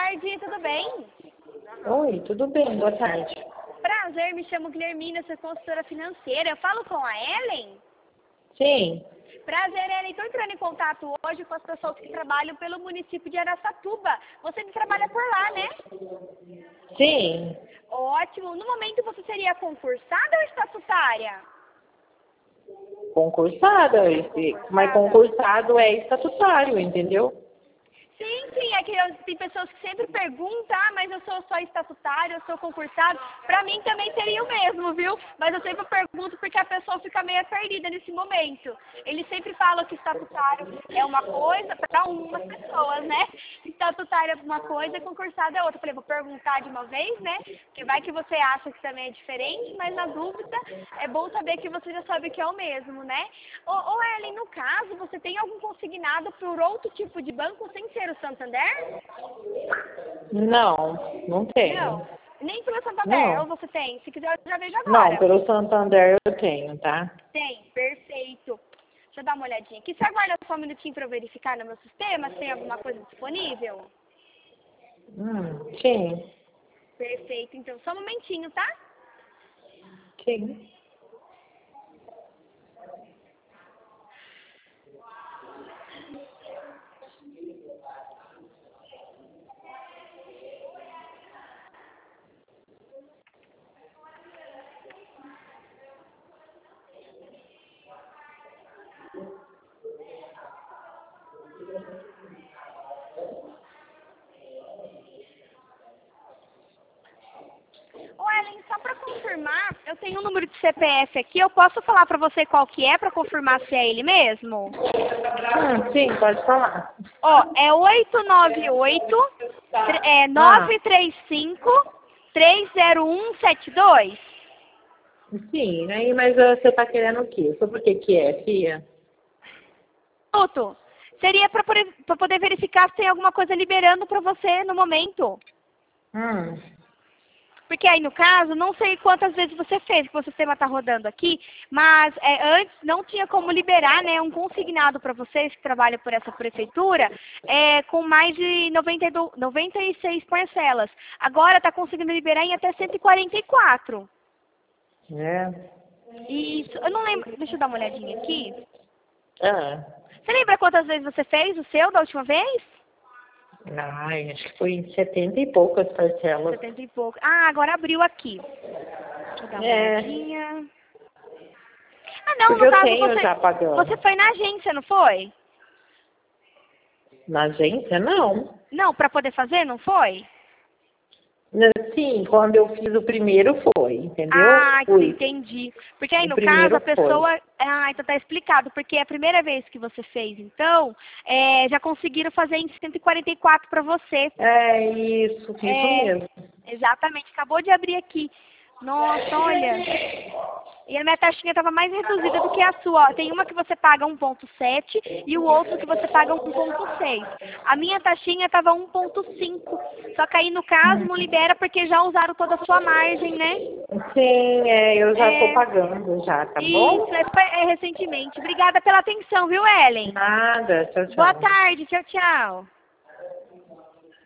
tarde, tudo bem? Oi, tudo bem? Boa tarde. Prazer, me chamo Guilhermina, sou consultora financeira. Eu falo com a Ellen? Sim, Prazer, Ellen. Estou entrando em contato hoje com as pessoas que trabalham pelo município de Araçatuba. Você trabalha por lá, né? sim. Ótimo. No momento você seria concursada ou estatutária? Concursada, mas concursado é estatutário, entendeu? Sim, é que tem pessoas que sempre perguntam, mas eu sou só estatutário, eu sou concursado. Pra mim também seria o mesmo, viu? Mas eu sempre pergunto porque a pessoa fica meio perdida nesse momento. Eles sempre falam que estatutário é uma coisa para umas pessoas, né? Estatutário é uma coisa e concursado é outra. Eu falei, vou perguntar de uma vez, né? Porque vai que você acha que também é diferente, mas na dúvida é bom saber que você já sabe que é o mesmo, né? Ô Ellen, no caso, você tem algum consignado por outro tipo de banco sem ser o Santander? Não tenho. Não, nem pelo Santander, ou Não. você tem? Se quiser, eu já vejo Não, agora. pelo Santander eu tenho, tá? Tem, perfeito. Deixa eu dar uma olhadinha aqui. Você aguarda só um minutinho para eu verificar no meu sistema se tem alguma coisa disponível? Sim, Perfeito, então só um momentinho, tá? sim. Ô Ellen, só para confirmar, eu tenho um número de CPF aqui, eu posso falar para você qual que é para confirmar se é ele mesmo? Sim, pode falar. Ó, é 898 935 30172. Sim, aí, mas você tá querendo o quê? Sobre o que que é, Fia? Minuto. Seria para poder verificar se tem alguma coisa liberando para você no momento. Porque aí, no caso, não sei quantas vezes você fez, que o sistema está rodando aqui, mas antes não tinha como liberar, né, um consignado para vocês que trabalham por essa prefeitura com mais de 96 parcelas. Agora está conseguindo liberar em até 144. É. Isso, eu não lembro, deixa eu dar uma olhadinha aqui. Ah. Você lembra quantas vezes você fez o seu da última vez? Ai, acho que foi em 70 e poucas parcelas. 70 e pouco. Ah, agora abriu aqui. Deixa eu dar uma olhadinha. Ah, não, Porque no eu caso tenho já pagando. você foi na agência, não foi? Na agência, não. Não, para poder fazer, não foi? Sim, quando eu fiz o primeiro foi, entendeu? Ah, Fui. entendi. Porque aí, O no caso, primeiro a foi. pessoa... Ah, então tá explicado. Porque é a primeira vez que você fez, então, já conseguiram fazer em 144 para você. É isso mesmo. Exatamente. Acabou de abrir aqui. Nossa, olha. E a minha taxinha estava mais reduzida do que a sua. Ó, tem uma que você paga 1,7 e o outro que você paga 1,6. A minha taxinha estava 1,5. Só que aí, no caso, não libera porque já usaram toda a sua margem, né? Sim, eu já estou pagando já, tá Isso, bom? é recentemente. Obrigada pela atenção, viu, Ellen? Nada, tchau, Boa tchau. tarde. Tchau, tchau.